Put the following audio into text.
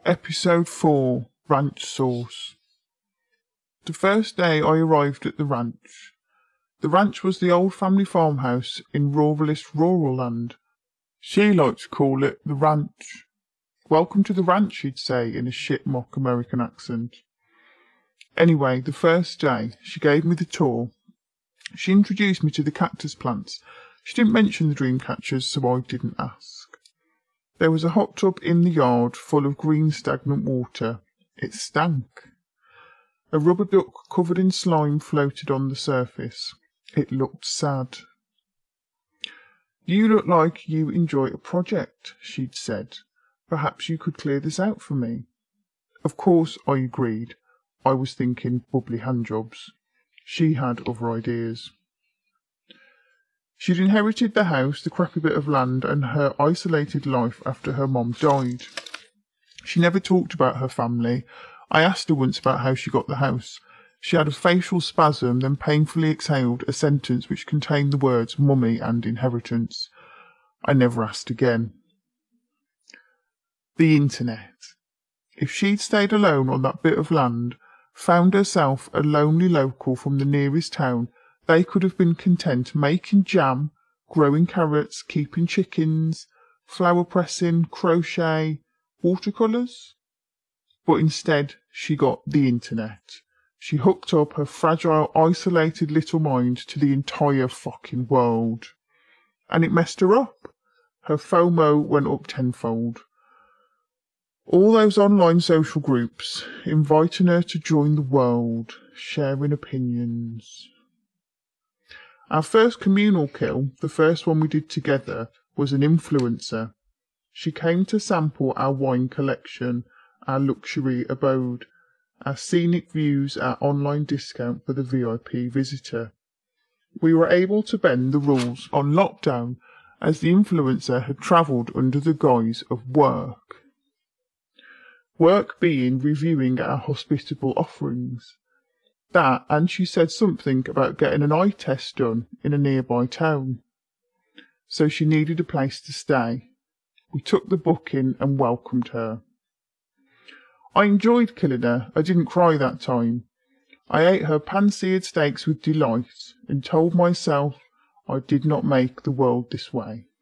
Episode 4, Ranch Sauce. The first day I arrived at the ranch. The ranch was the old family farmhouse in ruralist rural land. She liked to call it the ranch. Welcome to the ranch, she'd say in a shit mock American accent. Anyway, the first day, she gave me the tour. She introduced me to the cactus plants. She didn't mention the dream catchers, so I didn't ask. There was a hot tub in the yard full of green stagnant water. It stank. A rubber duck covered in slime floated on the surface. It looked sad. You look like you enjoy a project, she'd said. Perhaps you could clear this out for me. Of course, I agreed. I was thinking bubbly handjobs. She had other ideas. She'd inherited the house, the crappy bit of land, and her isolated life after her mom died. She never talked about her family. I asked her once about how she got the house. She had a facial spasm, then painfully exhaled a sentence which contained the words mummy and inheritance. I never asked again. The internet. If she'd stayed alone on that bit of land, found herself a lonely local from the nearest town, they could have been content making jam, growing carrots, keeping chickens, flower pressing, crochet, watercolours. But instead, she got the internet. She hooked up her fragile, isolated little mind to the entire fucking world. And it messed her up. Her FOMO went up tenfold. All those online social groups, inviting her to join the world, sharing opinions. Our first communal kill, the first one we did together, was an influencer. She came to sample our wine collection, our luxury abode, our scenic views, our online discount for the VIP visitor. We were able to bend the rules on lockdown as the influencer had travelled under the guise of work. Work being reviewing our hospitable offerings. That, and she said something about getting an eye test done in a nearby town. So she needed a place to stay. We took the booking and welcomed her. I enjoyed killing her. I didn't cry that time. I ate her pan-seared steaks with delight and told myself I did not make the world this way.